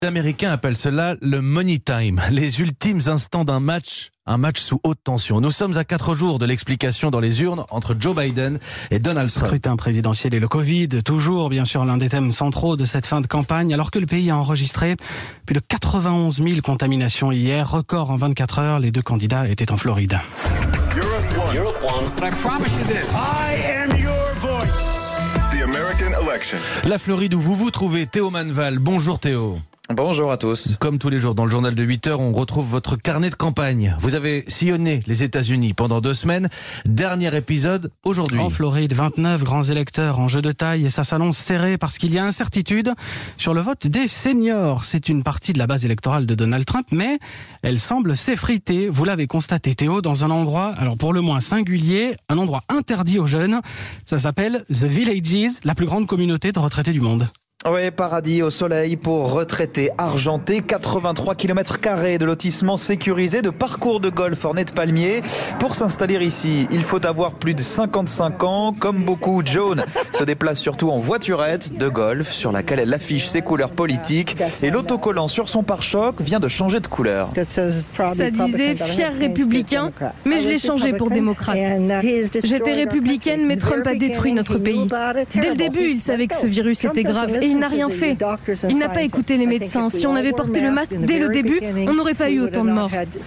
Les Américains appellent cela le money time, les ultimes instants d'un match, un match sous haute tension. Nous sommes à 4 jours de l'explication dans les urnes entre Joe Biden et Donald Trump. Scrutin présidentiel et le Covid, toujours bien sûr l'un des thèmes centraux de cette fin de campagne, alors que le pays a enregistré plus de 91 000 contaminations hier, record en 24 heures, les deux candidats étaient en Floride. Europe One. I promise you this. I am your voice. The American election. La Floride où vous vous trouvez, Théo Manval. Bonjour Théo. Bonjour à tous. Comme tous les jours dans le journal de 8h, on retrouve votre carnet de campagne. Vous avez sillonné les États-Unis pendant 2 semaines. Dernier épisode aujourd'hui. En Floride, 29 grands électeurs en jeu de taille et ça s'annonce serré parce qu'il y a incertitude sur le vote des seniors. C'est une partie de la base électorale de Donald Trump, mais elle semble s'effriter. Vous l'avez constaté Théo, dans un endroit, alors pour le moins singulier, un endroit interdit aux jeunes. Ça s'appelle The Villages, la plus grande communauté de retraités du monde. Oui, paradis au soleil pour retraités argentés, 83 km² de lotissements sécurisés, de parcours de golf ornés de palmiers. Pour s'installer ici, il faut avoir plus de 55 ans. Comme beaucoup, Joan se déplace surtout en voiturette de golf sur laquelle elle affiche ses couleurs politiques. Et l'autocollant sur son pare-choc vient de changer de couleur. Ça disait fier républicain, mais je l'ai changé pour démocrate. J'étais républicaine, mais Trump a détruit notre pays. Dès le début, il savait que ce virus était grave et il n'a rien fait. Il n'a pas écouté les médecins. Si on avait porté le masque dès le début, on n'aurait pas eu autant de morts.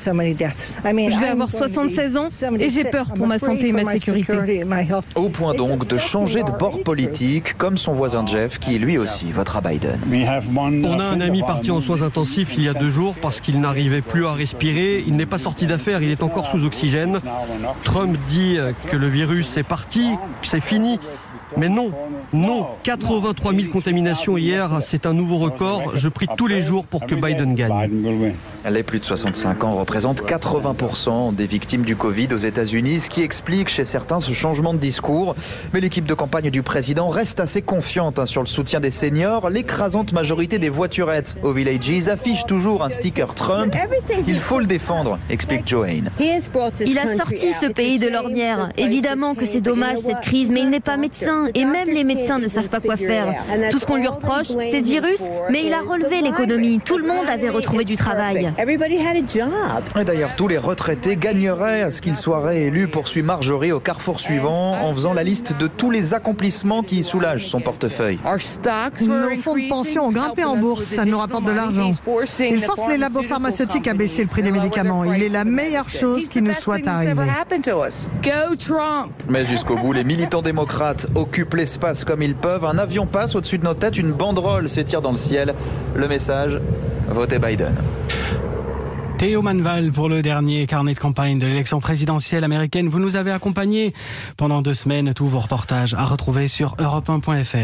Je vais avoir 76 ans et j'ai peur pour ma santé et ma sécurité. Au point donc de changer de bord politique, comme son voisin Jeff, qui lui aussi votera Biden. On a un ami parti en soins intensifs il y a 2 jours parce qu'il n'arrivait plus à respirer. Il n'est pas sorti d'affaire, il est encore sous oxygène. Trump dit que le virus est parti, que c'est fini. Mais non, 83 000 contaminations hier, c'est un nouveau record. Je prie tous les jours pour que Biden gagne. Les plus de 65 ans représentent 80% des victimes du Covid aux États-Unis, ce qui explique chez certains ce changement de discours. Mais l'équipe de campagne du président reste assez confiante sur le soutien des seniors. L'écrasante majorité des voiturettes aux Villages affiche toujours un sticker Trump. Il faut le défendre, explique Joanne. Il a sorti ce pays de l'ornière. Évidemment que c'est dommage cette crise, mais il n'est pas médecin. Et même les médecins ne savent pas quoi faire. Tout ce qu'on lui reproche, c'est ce virus, mais il a relevé l'économie. Tout le monde avait retrouvé du travail. Et d'ailleurs, tous les retraités gagneraient à ce qu'ils soient réélus, poursuit Marjorie au carrefour suivant, en faisant la liste de tous les accomplissements qui soulagent son portefeuille. Nos fonds de pension ont grimpé en bourse, ça nous rapporte de l'argent. Il force les labos pharmaceutiques à baisser le prix des médicaments. Il est la meilleure chose qui nous soit arrivée. Go Trump! Mais jusqu'au bout, les militants démocrates occupent l'espace comme ils peuvent. Un avion passe au-dessus de nos têtes, une banderole s'étire dans le ciel. Le message, votez Biden. Théo Manval pour le dernier carnet de campagne de l'élection présidentielle américaine. Vous nous avez accompagnés pendant 2 semaines. Tous vos reportages à retrouver sur europe1.fr.